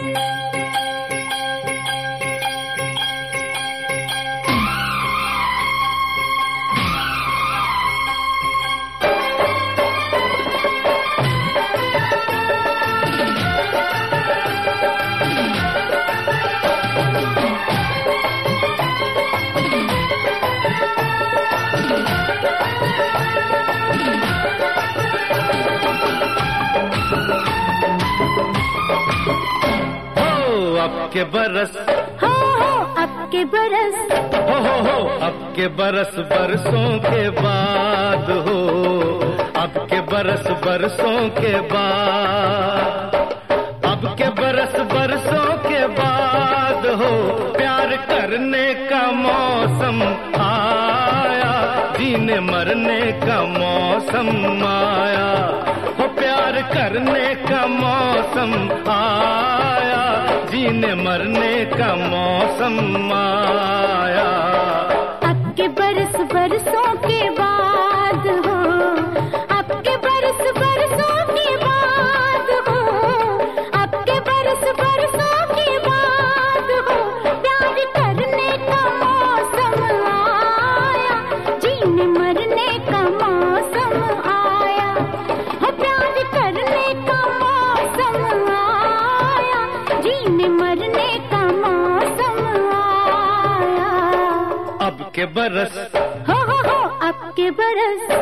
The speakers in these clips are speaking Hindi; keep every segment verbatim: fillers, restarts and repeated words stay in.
अब के बरस हो हो अब के बरस हो हो हो अब के बरस बरसों के बाद हो अब के बरस बरसों के बाद अब के बरस बरसों के बाद हो प्यार करने का मौसम आया जीने मरने का मौसम आया हो प्यार करने का मौसम आया जीने मरने का मौसम आया अब के बरस बरसों के बाद हो अब के बरस बरसों के बाद हो अब के बरस बरसों के बाद हो प्यार करने का मौसम आया जीने मरने का मौसम आया हो प्यार करने का मौसम आया जीने मरने का मौसम आया अब के बरस हो हो हो अब के बरस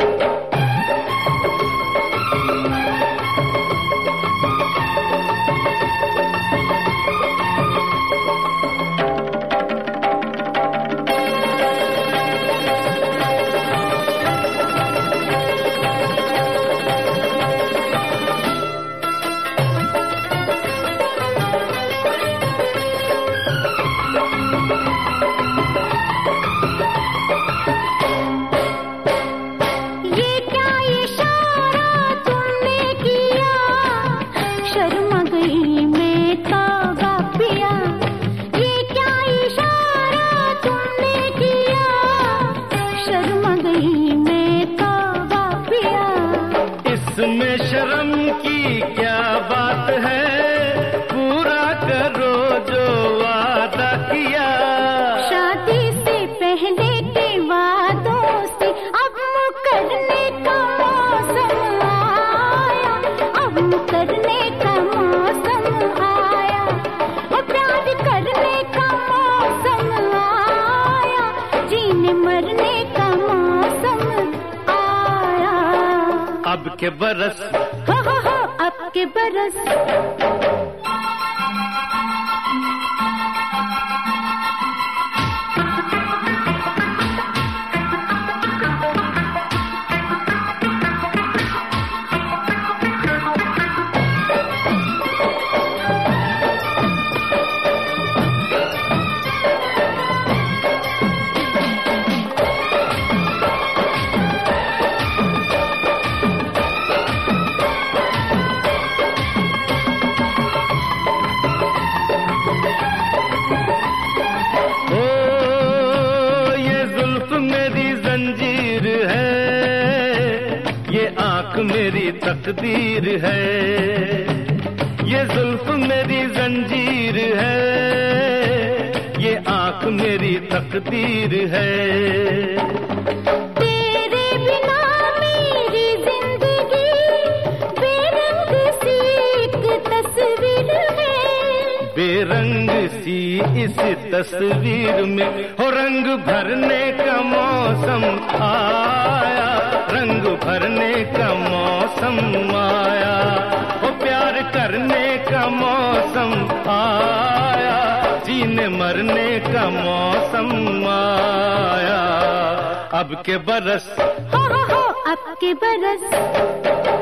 इसमें शर्म की क्या बात है पूरा करो जो वादा किया शादी से पहले के वादों से अब मुकरने का मौसम आया अब मुकरने का मौसम आया वो प्यार करने का मौसम आया जीने मरने का मौसम आया अब के बरस हो हो हो अब के बरस जंजीर है ये आंख मेरी तकदीर है ये जुल्फ मेरी जंजीर है ये आंख मेरी तकदीर है तेरे बिना मेरी जिंदगी बेरंग सी एक तस्वीर है बेरंग सी इस तस्वीर में हो रंग भरने का मौसम आया रंग भरने का मौसम आया हो प्यार करने का मौसम आया जीने मरने का मौसम आया अब के बरस हो हो हो अब के बरस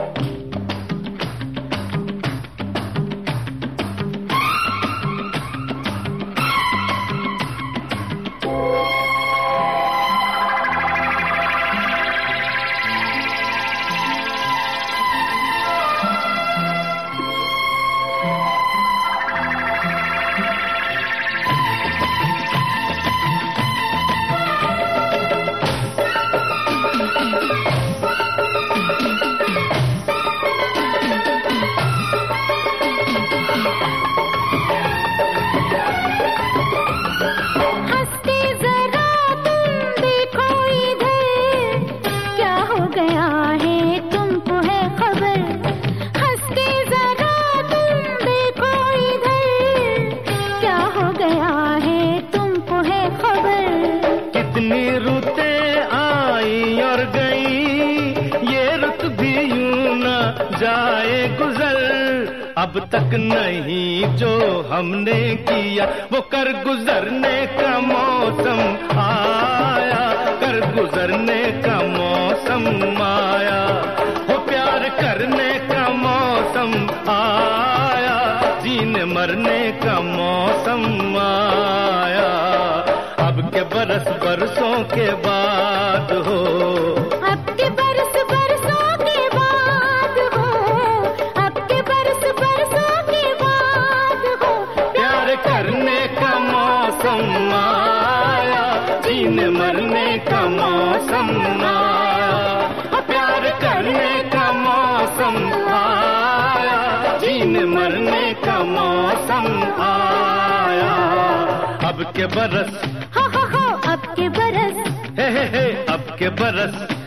अब तक नहीं जो हमने किया, वो कर गुजरने का मौसम आया, कर गुजरने का मौसम आया, हो प्यार करने का मौसम आया, जीने मरने का मौसम आया। अब के बरस बरसों के बाद हो, अब के बरस बरसों के बाद हो, अब के बरस बरसों के बाद हो, प्यार करने का मौसम आया, जीने मरने का मौसम आया, प्यार करने का मौसम आया, जीने मरने का मौसम आया। अब के बरस हो हो हो अब के बरस, हे हे हे अब के बरस